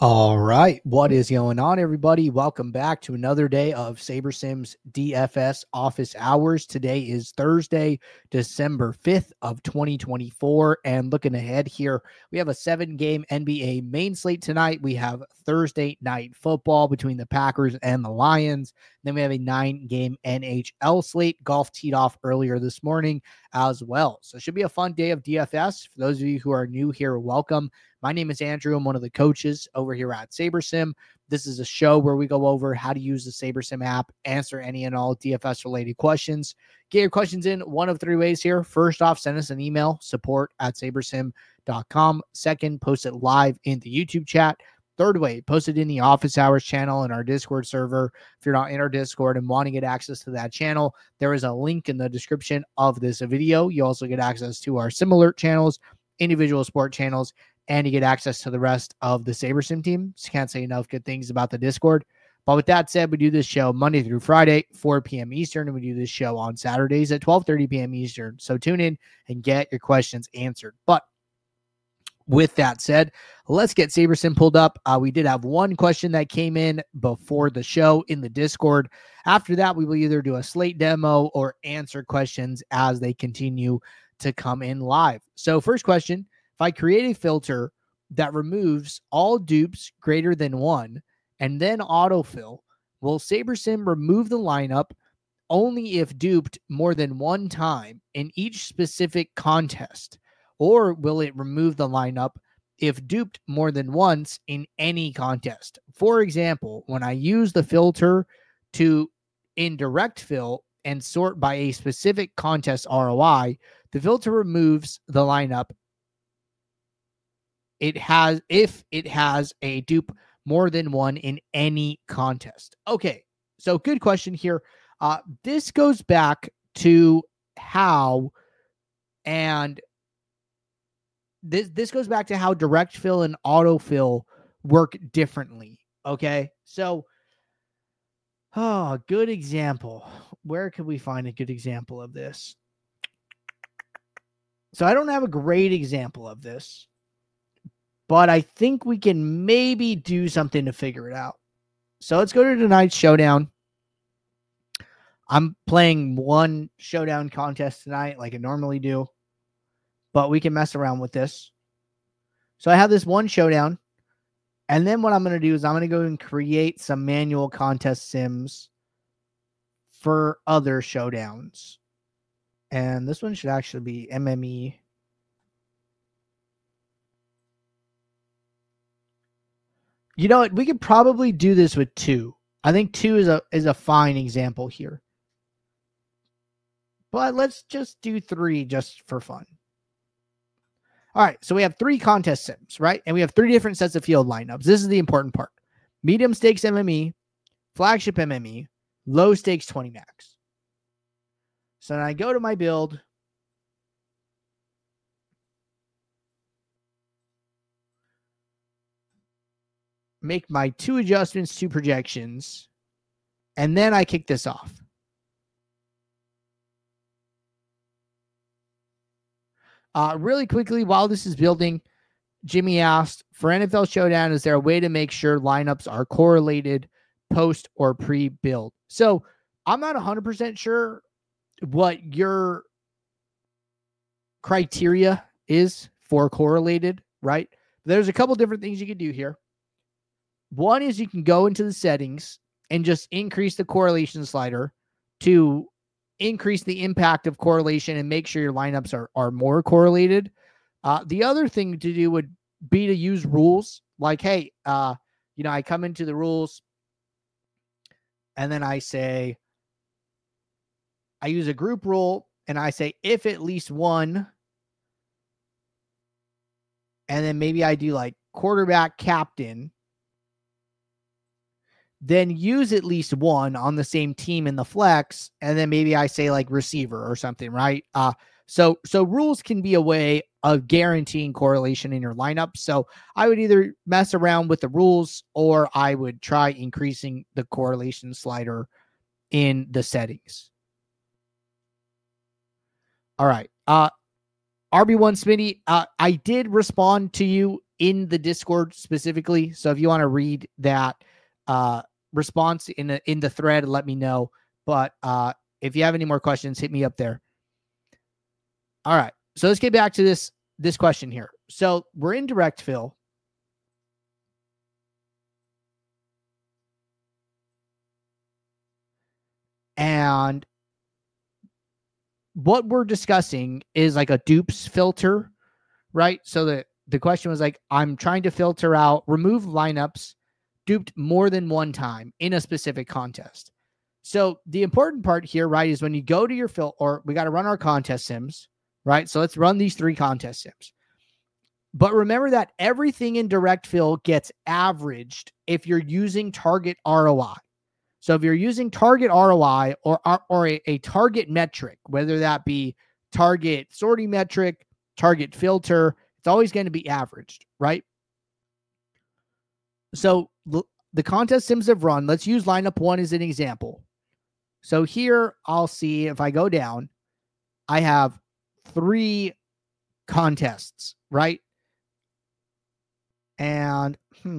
All right. What is going on, everybody? Welcome back to another day of SaberSim's DFS office hours. Today is Thursday, December 5th of 2024. And looking ahead here, we have a 7-game NBA main slate tonight. We have Thursday night football between the Packers and the Lions. Then we have a 9-game NHL slate. Golf teed off earlier this morning as well. So it should be a fun day of DFS. For those of you who are new here, welcome. My name is Andrew. I'm one of the coaches over here at SaberSim. This is a show where we go over how to use the SaberSim app, answer any and all DFS-related questions. Get your questions in one of three ways here. First off, send us an email, support@sabersim.com. Second, post it live in the YouTube chat. Third way, post it in the office hours channel in our Discord server. If you're not in our Discord and want to get access to that channel, there is a link in the description of this video. You also get access to our similar channels, individual sport channels, and you get access to the rest of the SaberSim team. Just can't say enough good things about the Discord. But with that said, we do this show Monday through Friday, 4 p.m. Eastern, and we do this show on Saturdays at 12:30 p.m. Eastern. So tune in and get your questions answered. But with that said, let's get SaberSim pulled up. We did have one question that came in before the show in the Discord. After that, we will either do a slate demo or answer questions as they continue to come in live. So first question, if I create a filter that removes all dupes greater than 1 and then autofill, will SaberSim remove the lineup only if duped more than one time in each specific contest? Or will it remove the lineup if duped more than once in any contest? For example, when I use the filter to indirect fill and sort by a specific contest ROI, the filter removes the lineup if it has a dupe more than one in any contest. Okay, so good question here. This goes back to how this goes back to how direct fill and autofill work differently. Okay, so good example. Where could we find a good example of this? So I don't have a great example of this, but I think we can maybe do something to figure it out. So let's go to tonight's showdown. I'm playing one showdown contest tonight like I normally do, but we can mess around with this. So I have this one showdown, and then what I'm going to do is I'm going to go and create some manual contest sims for other showdowns. And this one should actually be MME. You know what? We could probably do this with 2. I think 2 is a fine example here. But let's just do 3 just for fun. All right, so we have 3 contest sims, right? And we have 3 different sets of field lineups. This is the important part. Medium stakes MME, flagship MME, low stakes 20 max. So then I go to my build. Make my 2 adjustments, 2 projections, and then I kick this off. Really quickly, while this is building, Jimmy asked, for NFL Showdown, is there a way to make sure lineups are correlated post or pre-build? So I'm not 100% sure what your criteria is for correlated, right? There's a couple different things you can do here. One is you can go into the settings and just increase the correlation slider to increase the impact of correlation and make sure your lineups are more correlated. The other thing to do would be to use rules like, hey, I come into the rules and then I say, I use a group rule and I say, if at least one, and then maybe I do like quarterback, captain, then use at least one on the same team in the flex. And then maybe I say like receiver or something, right? So rules can be a way of guaranteeing correlation in your lineup. So I would either mess around with the rules or I would try increasing the correlation slider in the settings. All right. RB1 Smitty, I did respond to you in the Discord specifically. So if you want to read that response in the thread, let me know. But if you have any more questions, hit me up there. All right. So let's get back to this question here. So we're in direct fill. And what we're discussing is like a dupes filter, right? So the question was like, I'm trying to filter out, remove lineups duped more than one time in a specific contest. So the important part here, right, is when you go to your fill, or we got to run our contest sims, right? So let's run these 3 contest sims. But remember that everything in direct fill gets averaged if you're using target ROI. So if you're using target ROI or a target metric, whether that be target sorting metric, target filter, it's always going to be averaged, right? So the contest sims have run. Let's use lineup 1 as an example. So here I'll see if I go down, I have 3 contests, right? And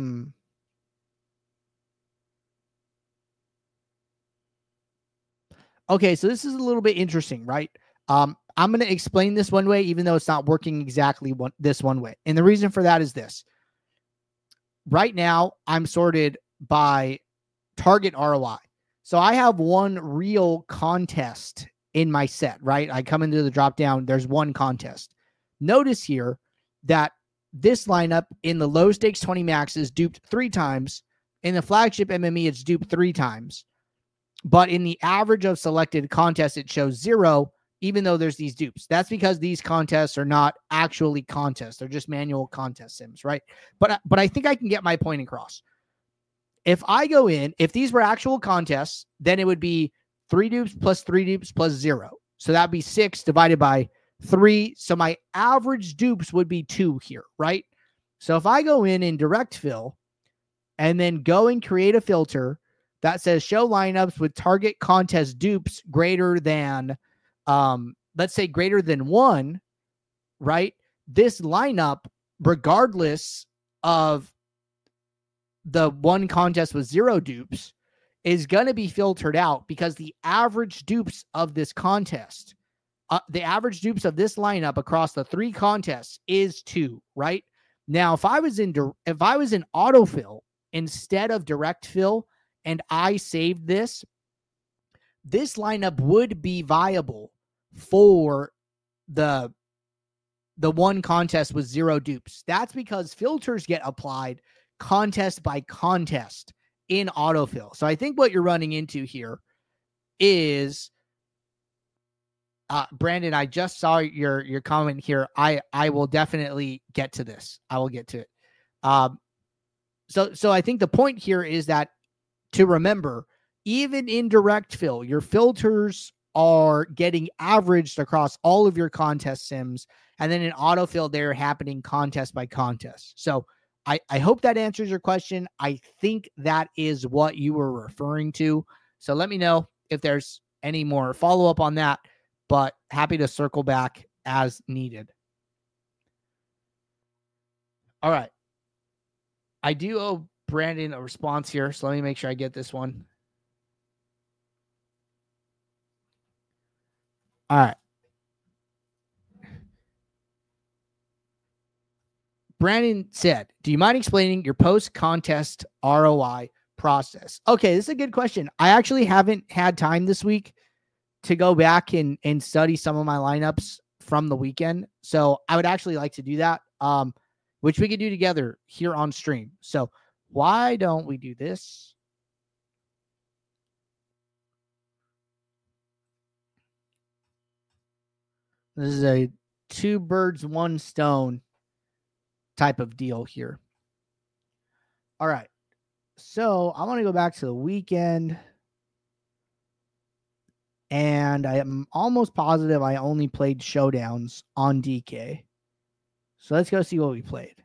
okay, so this is a little bit interesting, right? I'm going to explain this one way, even though it's not working exactly this one way. And the reason for that is this. Right now, I'm sorted by target ROI. So I have 1 real contest in my set, right? I come into the drop down, there's 1 contest. Notice here that this lineup in the low stakes 20 max is duped 3 times. In the flagship MME, it's duped 3 times. But in the average of selected contests, it shows 0, even though there's these dupes. That's because these contests are not actually contests. They're just manual contest sims, right? But I think I can get my point across. If I go in, if these were actual contests, then it would be 3 dupes plus 3 dupes plus 0. So that'd be 6 divided by 3. So my average dupes would be 2 here, right? So if I go in direct fill and then go and create a filter that says show lineups with target contest dupes greater than, let's say greater than 1, right? This lineup, regardless of the 1 contest with 0 dupes, is going to be filtered out because the average dupes of this contest, the average dupes of this lineup across the 3 contests is 2, right? Now, if I was in autofill instead of direct fill, and I saved this lineup would be viable for the 1 contest with 0 dupes. That's because filters get applied contest by contest in autofill. So I think what you're running into here is, Brandon, I just saw your comment here. I will definitely get to this. I will get to it. So I think the point here is that to remember, even in direct fill, your filters are getting averaged across all of your contest sims. And then in autofill, they're happening contest by contest. So I hope that answers your question. I think that is what you were referring to. So let me know if there's any more follow-up on that, but happy to circle back as needed. All right. I do owe Brandon a response here, so let me make sure I get this one. All right. Brandon said, do you mind explaining your post-contest ROI process? Okay, this is a good question. I actually haven't had time this week to go back and study some of my lineups from the weekend. So I would actually like to do that, which we could do together here on stream. So why don't we do this? This is a 2 birds, 1 stone type of deal here. All right. So I want to go back to the weekend. And I am almost positive I only played showdowns on DK. So let's go see what we played.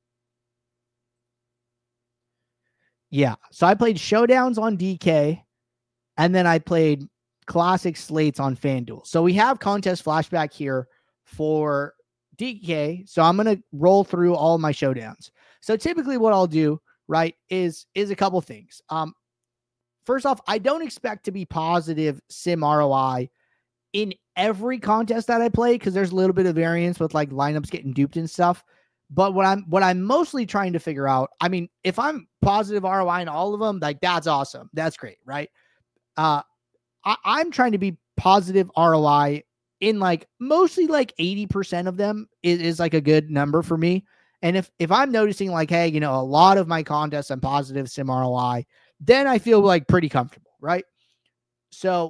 Yeah. So I played showdowns on DK. And then I played classic slates on FanDuel. So we have contest flashback here for DK. So I'm going to roll through all my showdowns. So typically what I'll do, right, is a couple things. First off, I don't expect to be positive sim ROI in every contest that I play, because there's a little bit of variance with like lineups getting duped and stuff. But what I'm mostly trying to figure out, I mean, if I'm positive ROI in all of them, like that's awesome. That's great, right? I'm trying to be positive ROI in like mostly like 80% of them is like a good number for me. And if I'm noticing like, hey, you know, a lot of my contests I'm positive sim ROI, then I feel like pretty comfortable, right? So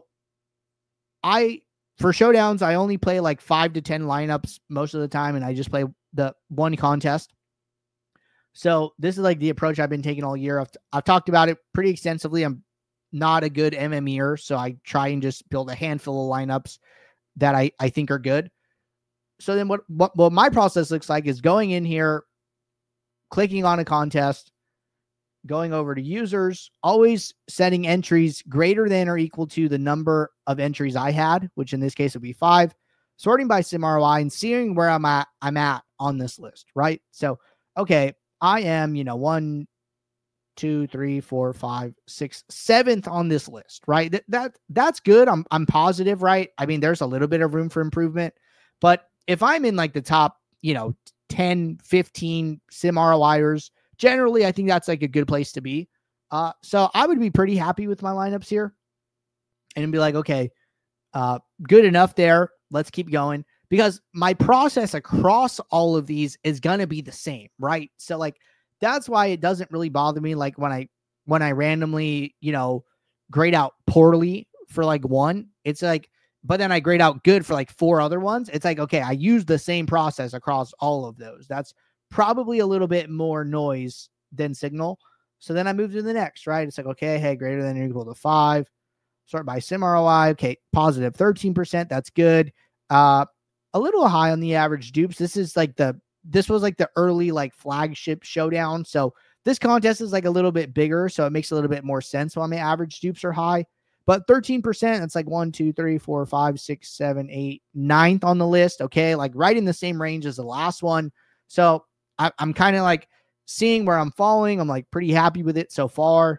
for showdowns, I only play like 5 to 10 lineups most of the time, and I just play the one contest. So this is like the approach I've been taking all year. I've talked about it pretty extensively. I'm not a good MMEer, so I try and just build a handful of lineups that I think are good. So then what my process looks like is going in here, clicking on a contest, going over to users, always setting entries greater than or equal to the number of entries I had, which in this case would be 5, sorting by sim ROI and seeing where I'm at on this list, right? So, okay, I am, 1, 2, 3, 4, 5, 6, 7th on this list, right? That's good. I'm positive, right? I mean, there's a little bit of room for improvement, but if I'm in like the top, 10, 15 sim ROIers, generally, I think that's like a good place to be. So I would be pretty happy with my lineups here and be like, okay, good enough there. Let's keep going, because my process across all of these is going to be the same, right? So like, that's why it doesn't really bother me. Like when I randomly, grade out poorly for like one, it's like, but then I grade out good for like 4 other ones. It's like, okay, I use the same process across all of those. That's probably a little bit more noise than signal. So then I move to the next, right? It's like, okay, hey, greater than or equal to 5. Sort by sim ROI. Okay, positive 13%. That's good. A little high on the average dupes. This was like the early like flagship showdown. So this contest is like a little bit bigger, so it makes a little bit more sense why my average dupes are high. But 13%, it's like 1, 2, 3, 4, 5, 6, 7, 8, 9th on the list. Okay, like right in the same range as the last one. So I'm kind of like seeing where I'm falling. I'm like pretty happy with it so far.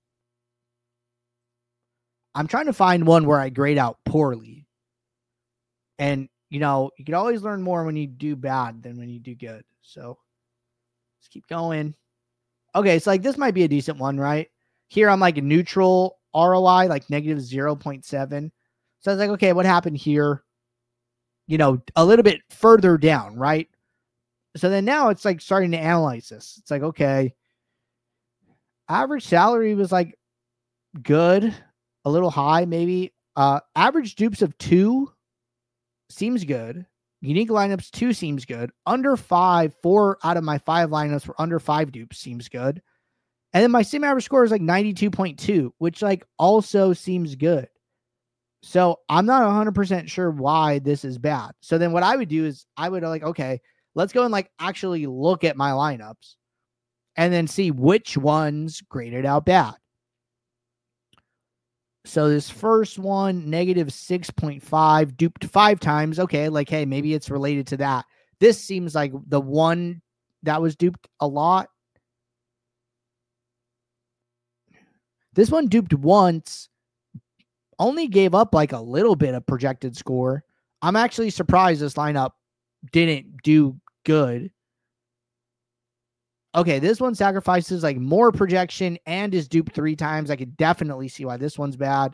I'm trying to find one where I grade out poorly. And, you can always learn more when you do bad than when you do good. So let's keep going. Okay, so like this might be a decent one, right? Here I'm like a neutral ROI, like negative 0.7. So I was like, okay, what happened here? A little bit further down, right? So then now it's like starting to analyze this. It's like, okay, average salary was like good, a little high, maybe. Average dupes of 2 seems good. Unique lineups 2 seems good. Under 5, 4 out of my 5 lineups were under 5 dupes, seems good. And then my sim average score is like 92.2, which like also seems good. So I'm not 100% sure why this is bad. So then what I would do is I would like, okay, let's go and like actually look at my lineups and then see which ones graded out bad. So this first one, negative 6.5, duped 5 times. Okay, like, hey, maybe it's related to that. This seems like the one that was duped a lot. This one duped once, only gave up like a little bit of projected score. I'm actually surprised this lineup didn't do good. Okay, this one sacrifices like more projection and is duped 3 times. I could definitely see why this one's bad.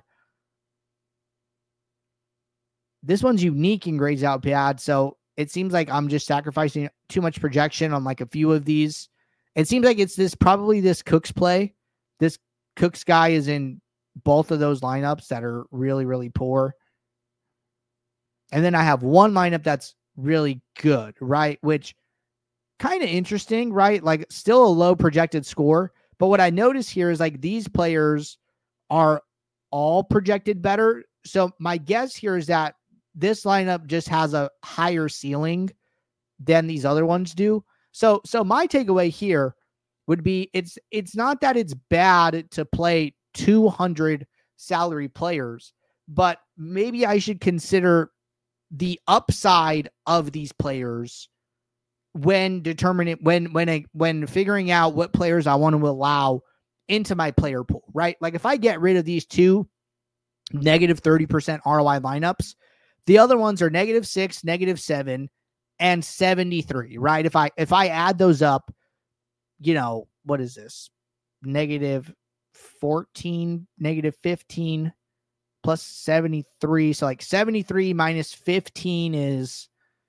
This one's unique and grades out bad. So it seems like I'm just sacrificing too much projection on like a few of these. It seems like it's probably this Cooks play. This Cooks guy is in both of those lineups that are really, really poor. And then I have one lineup that's really good, right? Which kind of interesting, right? Like still a low projected score. But what I notice here is like these players are all projected better. So my guess here is that this lineup just has a higher ceiling than these other ones do. So my takeaway here would be it's not that it's bad to play 200 salary players, but maybe I should consider the upside of these players when determining when figuring out what players I want to allow into my player pool, right? Like if I get rid of these two negative 30% ROI lineups, the other ones are -6, -7, and 73, right? If I add those up, what is this? -14, -15 plus 73. So like 73 minus 15 is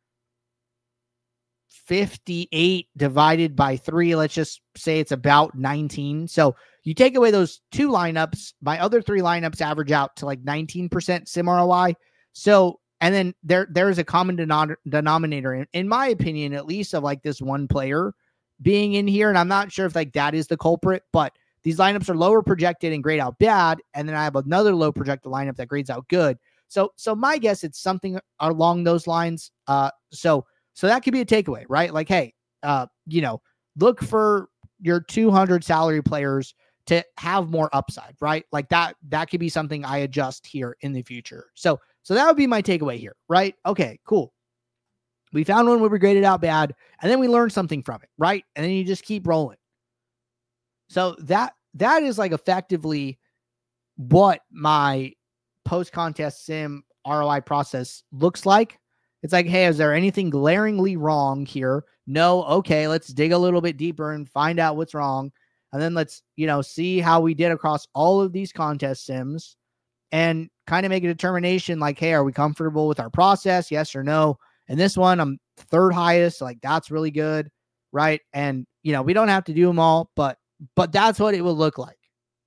58 divided by 3. Let's just say it's about 19. So you take away those two lineups, my other three lineups average out to like 19% sim ROI. So, and then there's a common denominator, in my opinion, at least, of like this one player being in here. And I'm not sure if like that is the culprit, but these lineups are lower projected and grade out bad. And then I have another low projected lineup that grades out good. So my guess, it's something along those lines. So that could be a takeaway, right? Like, hey, look for your 200 salary players to have more upside, right? Like that could be something I adjust here in the future. So that would be my takeaway here, right? Okay, cool. We found one where we graded out bad, and then we learned something from it, right? And then you just keep rolling. So that is like effectively what my post-contest sim ROI process looks like. It's like, hey, is there anything glaringly wrong here? No. Okay, let's dig a little bit deeper and find out what's wrong. And then let's, see how we did across all of these contest sims and kind of make a determination like, hey, are we comfortable with our process? Yes or no? And this one, I'm third highest. Like, that's really good, right? And, we don't have to do them all, but that's what it would look like.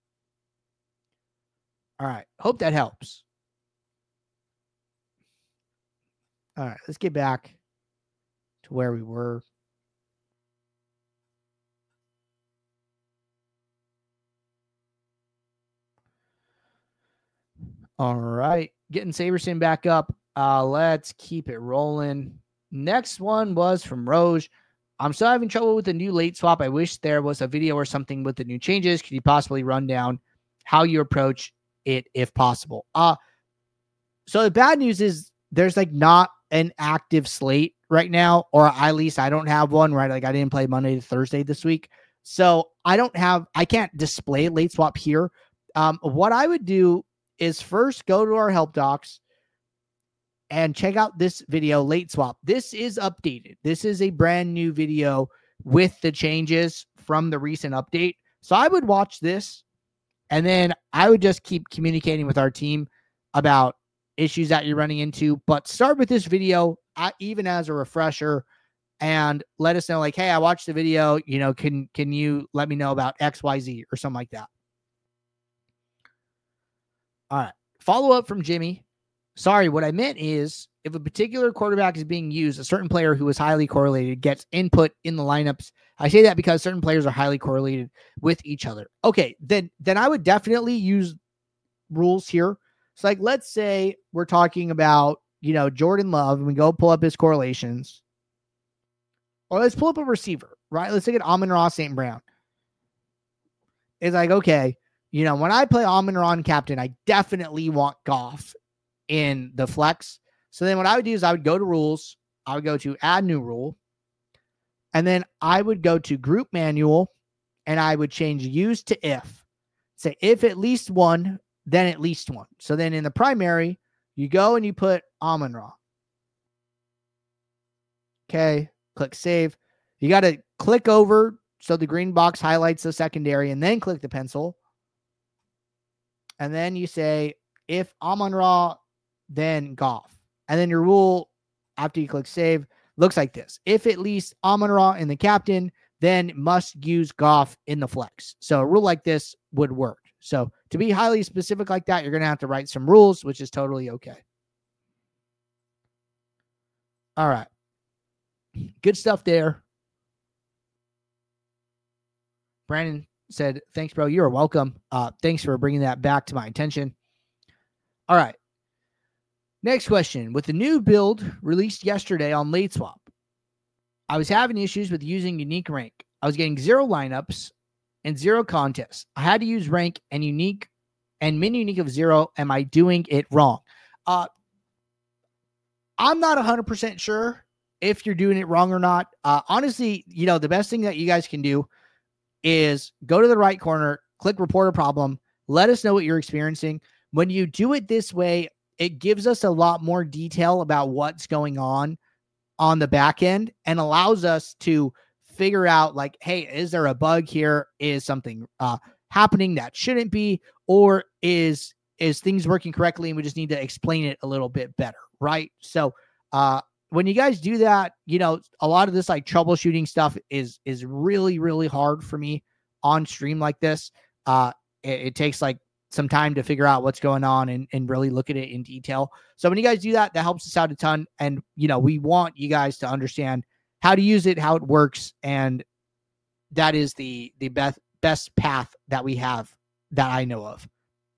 All right. Hope that helps. All right, let's get back to where we were. All right, getting SaberSim back up. Let's keep it rolling. Next one was from Roj. I'm still having trouble with the new late swap. I wish there was a video or something with the new changes. Could you possibly run down how you approach it if possible? So the bad news is there's like not an active slate right now, or at least I don't have one, right? Like I didn't play Monday to Thursday this week. So I can't display late swap here. What I would do is first go to our help docs and check out this video, late swap. This is updated. This is a brand new video with the changes from the recent update. So I would watch this, and then I would just keep communicating with our team about issues that you're running into, but start with this video even as a refresher and let us know like, hey, I watched the video, can you let me know about XYZ or something like that? All right. Follow up from Jimmy. Sorry, what I meant is if a particular quarterback is being used, a certain player who is highly correlated gets input in the lineups. I say that because certain players are highly correlated with each other. Okay, then I would definitely use rules here. So like, let's say we're talking about, Jordan Love, and we go pull up his correlations. Or let's pull up a receiver, right? Let's take an Amon-Ra St. Brown. It's like, okay, when I play Amon-Ra captain, I definitely want Goff in the flex. So then what I would do is I would go to rules. I would go to add new rule. And then I would go to group manual, and I would change use to if. Say if at least one, then at least one. So then in the primary, you go and you put Amon-Ra. Okay, click save. You got to click over so the green box highlights the secondary, and then click the pencil. And then you say if Amon-Ra, then Goff. And then your rule after you click save looks like this. If at least Amon-Ra in the captain, then must use Goff in the flex. So a rule like this would work. So to be highly specific like that, you're going to have to write some rules, which is totally okay. All right. Good stuff there. Brandon said, thanks, bro. You're welcome. Thanks for bringing that back to my attention. All right. Next question. With the new build released yesterday on late swap, I was having issues with using unique rank. I was getting 0 lineups and 0 contests. I had to use rank and unique and min unique of 0. Am I doing it wrong? I'm not 100% sure if you're doing it wrong or not. Honestly, the best thing that you guys can do is go to the right corner, click report a problem, let us know what you're experiencing. When you do it this way, it gives us a lot more detail about what's going on the back end and allows us to figure out like, hey, is there a bug here? Is something happening that shouldn't be, or is things working correctly and we just need to explain it a little bit better, right? So when you guys do that, a lot of this like troubleshooting stuff is really, really hard for me on stream like this. It takes like some time to figure out what's going on and really look at it in detail. So when you guys do that, that helps us out a ton. And, we want you guys to understand how to use it, how it works. And that is the best path that we have that I know of.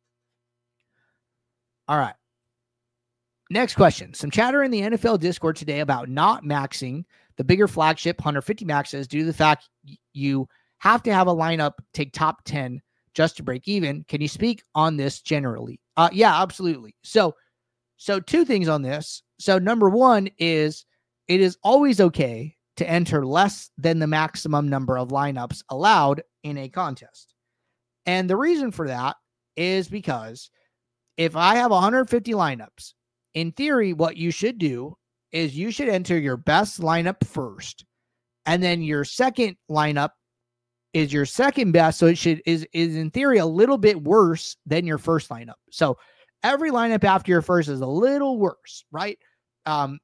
All right. Next question. Some chatter in the NFL Discord today about not maxing the bigger flagship 150 maxes due to the fact you have to have a lineup take top 10 just to break even. Can you speak on this generally? Yeah, absolutely. So two things on this. So number one is it is always okay to enter less than the maximum number of lineups allowed in a contest. And the reason for that is because if I have 150 lineups, in theory, what you should do is you should enter your best lineup first, and then your second lineup is your second best. So it is in theory a little bit worse than your first lineup. So every lineup after your first is a little worse, right? Why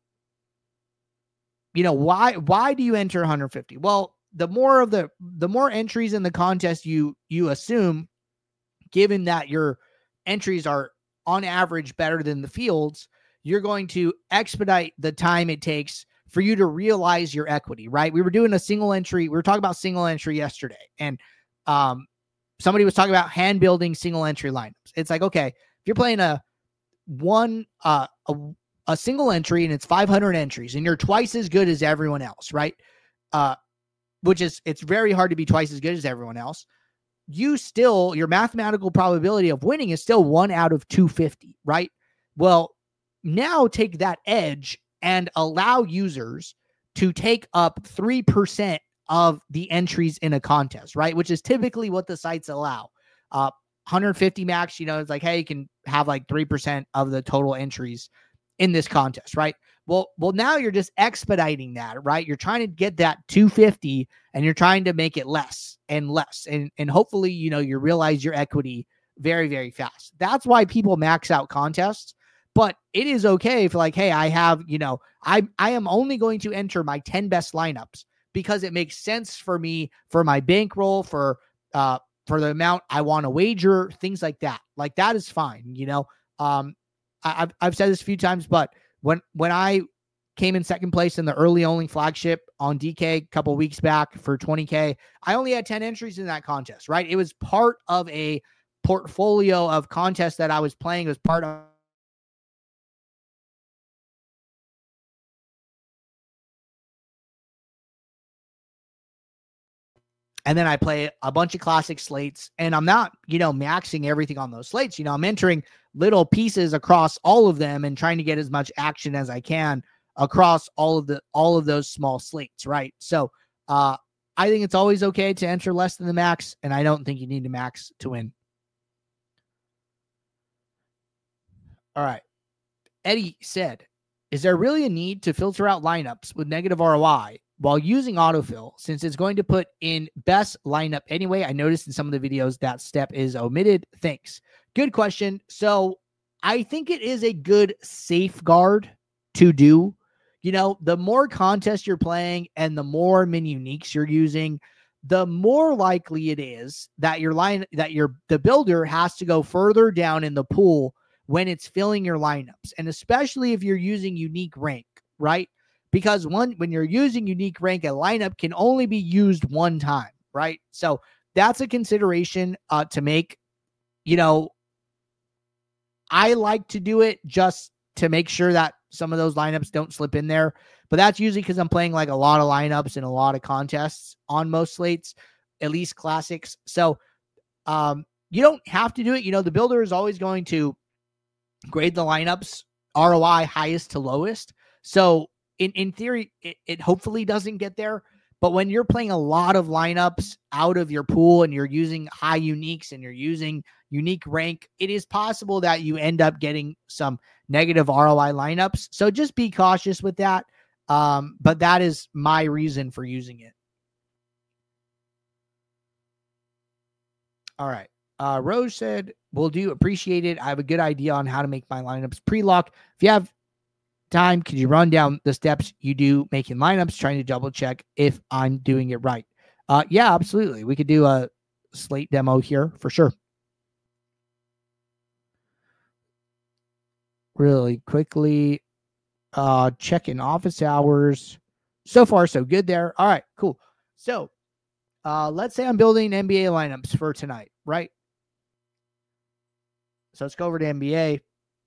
do you enter 150? Well, the more entries in the contest you assume, given that your entries are on average better than the fields, you're going to expedite the time it takes for you to realize your equity, right? We were doing a single entry. We were talking about single entry yesterday, and somebody was talking about hand building single entry lineups. It's like, okay, if you're playing a single entry and it's 500 entries and you're twice as good as everyone else, right? It's very hard to be twice as good as everyone else. Your mathematical probability of winning is still 1 out of 250, right? Well, now take that edge and allow users to take up 3% of the entries in a contest, right? Which is typically what the sites allow. 150 max, it's like, hey, you can have like 3% of the total entries in this contest, right? Well, now you're just expediting that, right? You're trying to get that 250 and you're trying to make it less and less. And hopefully, you realize your equity very, very fast. That's why people max out contests. But it is okay if like, hey, I have, I am only going to enter my 10 best lineups because it makes sense for me, for my bankroll, for the amount I want to wager, things like that. Like that is fine. I've said this a few times, but when I came in second place in the early only flagship on DK a couple weeks back for 20K, I only had 10 entries in that contest, right? It was part of a portfolio of contests that I was playing. It was part of and then I play a bunch of classic slates, and I'm not, maxing everything on those slates. I'm entering little pieces across all of them and trying to get as much action as I can across all of those small slates, right? So I think it's always okay to enter less than the max, and I don't think you need to max to win. All right. Eddie said, is there really a need to filter out lineups with negative ROI while using autofill, since it's going to put in best lineup anyway? I noticed in some of the videos that step is omitted. Thanks. Good question. So I think it is a good safeguard to do. The more contests you're playing and the more min uniques you're using, the more likely it is that the builder has to go further down in the pool when it's filling your lineups, and especially if you're using unique rank, right? Because when you're using unique rank, a lineup can only be used one time, right? So that's a consideration to make. I like to do it just to make sure that some of those lineups don't slip in there, but that's usually because I'm playing like a lot of lineups and a lot of contests on most slates, at least classics. So you don't have to do it. The builder is always going to grade the lineups ROI highest to lowest. So in theory, it hopefully doesn't get there. But when you're playing a lot of lineups out of your pool and you're using high uniques and you're using unique rank, it is possible that you end up getting some negative ROI lineups. So just be cautious with that. But that is my reason for using it. All right. Rose said, will do. Appreciate it. I have a good idea on how to make my lineups pre-lock. If you have time, could you run down the steps you do making lineups, trying to double check if I'm doing it right? Yeah, absolutely. We could do a slate demo here for sure. Really quickly, check in office hours. So far, so good there. All right, cool. So let's say I'm building NBA lineups for tonight, right? So let's go over to NBA.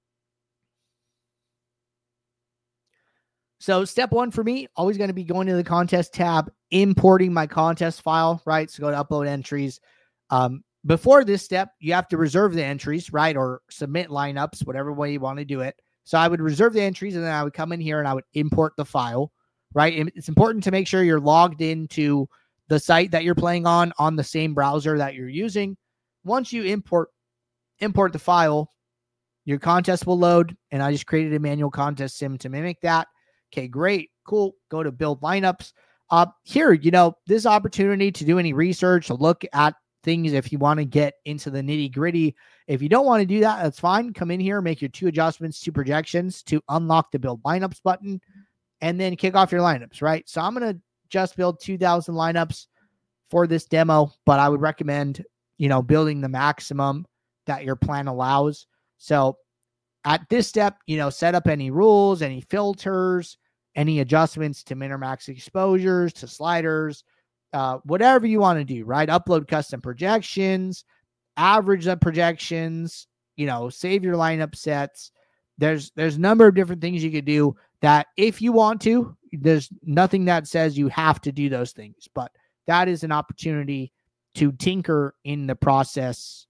So step one for me, always going to be going to the contest tab, importing my contest file, right? So go to upload entries. Before this step, you have to reserve the entries, right? Or submit lineups, whatever way you want to do it. So I would reserve the entries and then I would come in here and I would import the file, right? And it's important to make sure you're logged into the site that you're playing on the same browser that you're using. Once you import the file, your contest will load, and I just created a manual contest sim to mimic that. Okay, great, cool. Go to build lineups. Here, this opportunity to do any research, to look at things if you want to get into the nitty gritty. If you don't want to do that, that's fine. Come in here, make your 2 adjustments, 2 projections to unlock the build lineups button, and then kick off your lineups, right? So I'm going to just build 2,000 lineups for this demo, but I would recommend, building the maximum that your plan allows. So at this step, set up any rules, any filters, any adjustments to min or max exposures, to sliders, whatever you want to do, right? Upload custom projections, average the projections, save your lineup sets. There's a number of different things you could do that if you want to. There's nothing that says you have to do those things, but that is an opportunity to tinker in the process.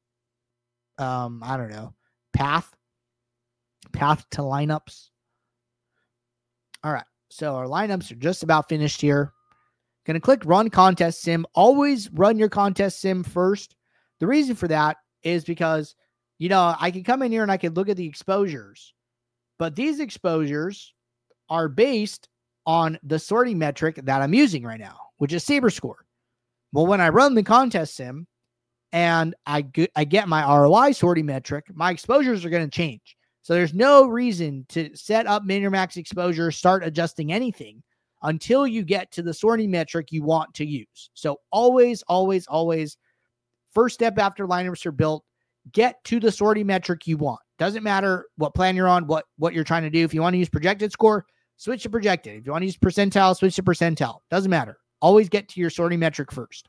I don't know, path to lineups. All right, so our lineups are just about finished here. Going to click run contest sim. Always run your contest sim first. The reason for that is because, I can come in here and I can look at the exposures, but these exposures are based on the sorting metric that I'm using right now, which is Saber Score. Well, when I run the contest sim and I get my ROI sorting metric, my exposures are going to change. So there's no reason to set up min or max exposure, start adjusting anything until you get to the sorting metric you want to use. So always, always, always, first step after lineups are built, get to the sorting metric you want. Doesn't matter what plan you're on, what you're trying to do. If you want to use projected score, switch to projected. If you want to use percentile, switch to percentile. Doesn't matter. Always get to your sorting metric first.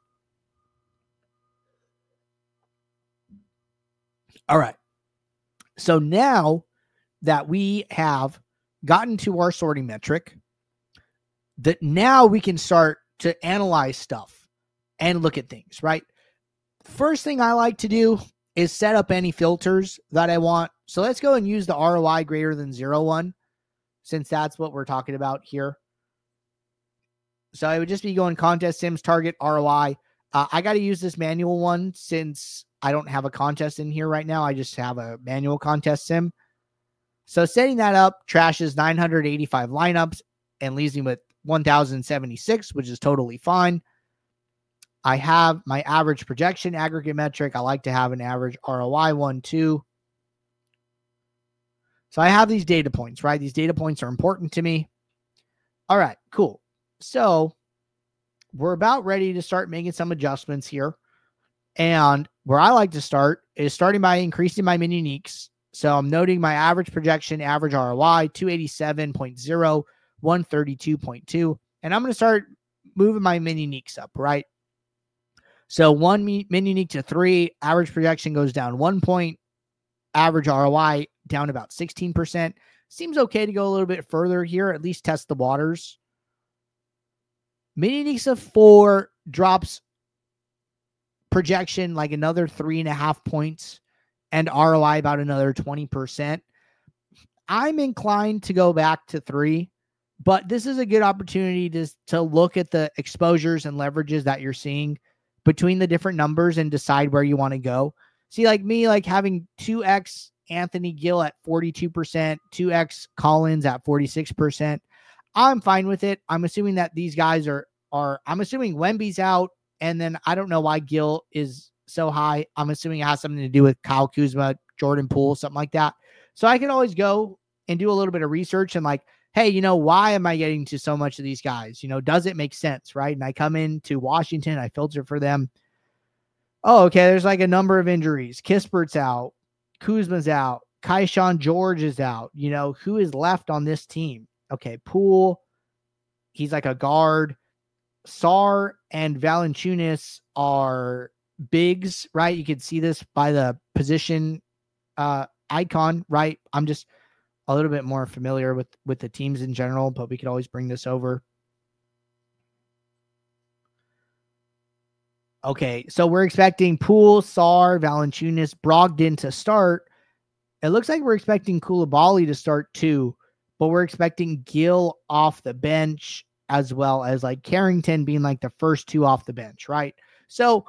All right. So now that we have gotten to our sorting metric, that now we can start to analyze stuff and look at things, right? First thing I like to do is set up any filters that I want. So let's go and use the ROI greater than 0 one, since that's what we're talking about here. So I would just be going contest sims, target ROI. I got to use this manual one since I don't have a contest in here right now. I just have a manual contest sim. So setting that up trashes 985 lineups and leaves me with 1,076, which is totally fine. I have my average projection aggregate metric. I like to have an average ROI one too. So I have these data points, right? These data points are important to me. All right, cool. So we're about ready to start making some adjustments here. And where I like to start is starting by increasing my min uniques. So I'm noting my average projection, average ROI, 287.0, 132.2. And I'm going to start moving my min uniques up, right? So 1 min unique to 3, average projection goes down 1 point, average ROI down about 16%. Seems okay to go a little bit further here, at least test the waters. Min uniques of 4 drops projection like another 3.5 points and ROI about another 20%. I'm inclined to go back to 3, but this is a good opportunity to look at the exposures and leverages that you're seeing between the different numbers and decide where you want to go. See, like me, like having 2x Anthony Gill at 42%, 2x Collins at 46%. I'm fine with it. I'm assuming that these guys are I'm assuming Wemby's out, and then I don't know why Gill is so high. I'm assuming it has something to do with Kyle Kuzma, Jordan Poole, something like that. So I can always go and do a little bit of research and like, hey, why am I getting to so much of these guys? Does it make sense, right? And I come into Washington, I filter for them. Oh, okay, there's like a number of injuries. Kispert's out. Kuzma's out. Kaishan George is out. Who is left on this team? Okay, Poole, he's like a guard. Sarr and Valanciunas are bigs, right? You can see this by the position icon, right? I'm just a little bit more familiar with the teams in general, but we could always bring this over. Okay, so we're expecting Poole, Sarr, Valanciunas, Brogdon to start. It looks like we're expecting Coulibaly to start too, but we're expecting Gill off the bench, as well as like Carrington being like the first 2 off the bench, right? So,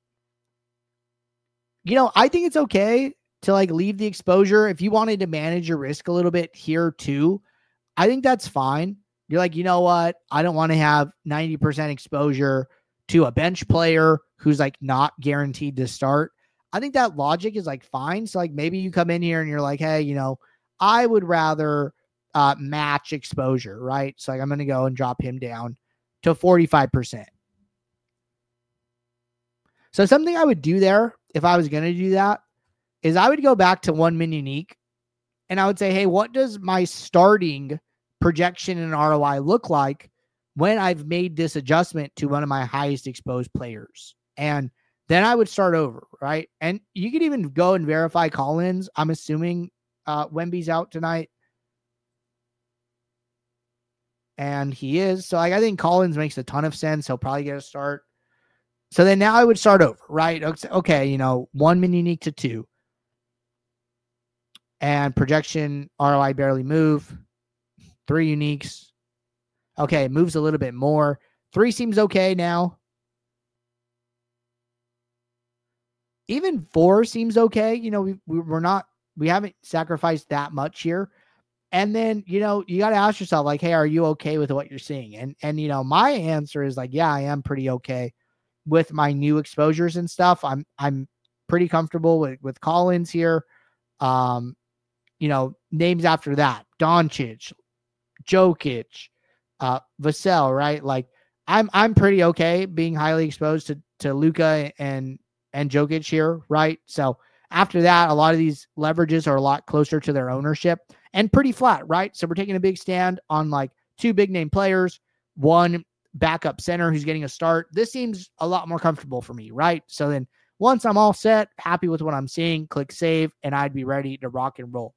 I think it's okay to like leave the exposure. If you wanted to manage your risk a little bit here too, I think that's fine. You're like, you know what? I don't want to have 90% exposure to a bench player who's like not guaranteed to start. I think that logic is like fine. So like maybe you come in here and you're like, hey, I would rather match exposure, right? So like I'm going to go and drop him down to 45%. So something I would do there if I was going to do that is I would go back to 1 min unique and I would say, hey, what does my starting projection and ROI look like when I've made this adjustment to one of my highest exposed players? And then I would start over, right? And you could even go and verify Collins. I'm assuming Wemby's out tonight. And he is. So like, I think Collins makes a ton of sense. He'll probably get a start. So then now I would start over, right? Okay, 1 min unique to 2. And projection ROI barely move. 3 uniques. Okay, moves a little bit more. 3 seems okay now. Even 4 seems okay. We haven't sacrificed that much here. And then, you got to ask yourself like, hey, are you okay with what you're seeing? And my answer is like, yeah, I am pretty okay with my new exposures and stuff. I'm pretty comfortable with Collins here. Names after that, Doncic, Jokic, Vassell, right? Like I'm pretty okay being highly exposed to Luka and Jokic here, right? So after that, a lot of these leverages are a lot closer to their ownership and pretty flat, right? So we're taking a big stand on like 2 big name players, 1 backup center who's getting a start. This seems a lot more comfortable for me, right? So then once I'm all set, happy with what I'm seeing, click save, and I'd be ready to rock and roll.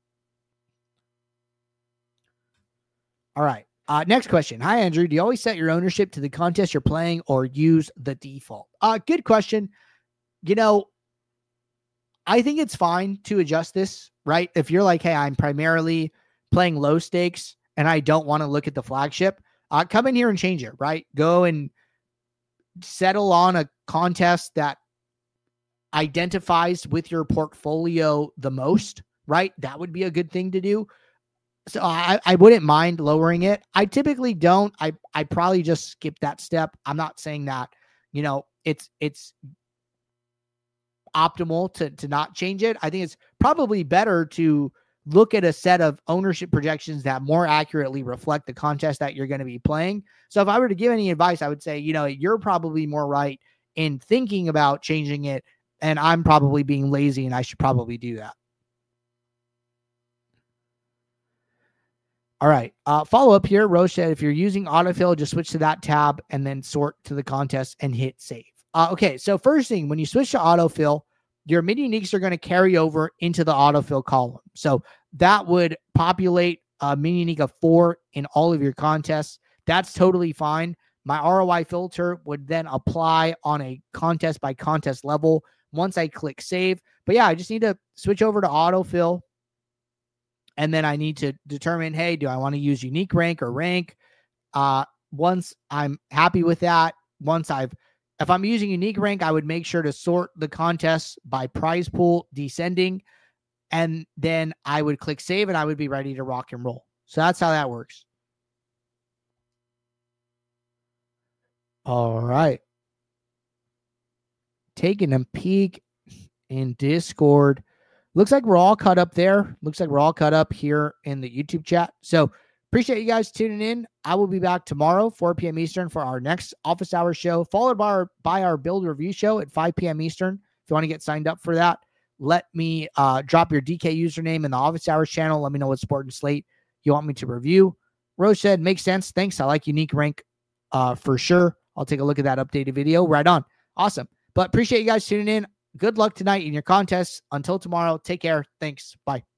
All right. Next question. Hi, Andrew. Do you always set your ownership to the contest you're playing or use the default? Good question. I think it's fine to adjust this, right? If you're like, hey, I'm primarily playing low stakes and I don't want to look at the flagship, come in here and change it, right? Go and settle on a contest that identifies with your portfolio the most, right? That would be a good thing to do. So I wouldn't mind lowering it. I typically don't. I probably just skip that step. I'm not saying that, it's optimal to not change it. I think it's probably better to look at a set of ownership projections that more accurately reflect the contest that you're going to be playing. So if I were to give any advice, I would say, you're probably more right in thinking about changing it, and I'm probably being lazy and I should probably do that. All right. Follow up here. Rose said, if you're using autofill, just switch to that tab and then sort to the contest and hit save. Okay. So first thing, when you switch to autofill, your mid uniques are going to carry over into the autofill column. So that would populate a mid unique of 4 in all of your contests. That's totally fine. My ROI filter would then apply on a contest by contest level once I click save. But yeah, I just need to switch over to autofill. And then I need to determine, hey, do I want to use unique rank or rank? Once I'm happy with that, if I'm using unique rank, I would make sure to sort the contests by prize pool descending, and then I would click save and I would be ready to rock and roll. So that's how that works. All right. Taking a peek in Discord. Looks like we're all caught up there. Looks like we're all caught up here in the YouTube chat. So appreciate you guys tuning in. I will be back tomorrow, 4 p.m. Eastern, for our next office hours show, followed by our build review show at 5 p.m. Eastern. If you want to get signed up for that, let me drop your DK username in the office hours channel. Let me know what sport and slate you want me to review. Rose said, makes sense. Thanks. I like unique rank for sure. I'll take a look at that updated video. Right on. Awesome. But appreciate you guys tuning in. Good luck tonight in your contests. Until tomorrow, take care. Thanks. Bye.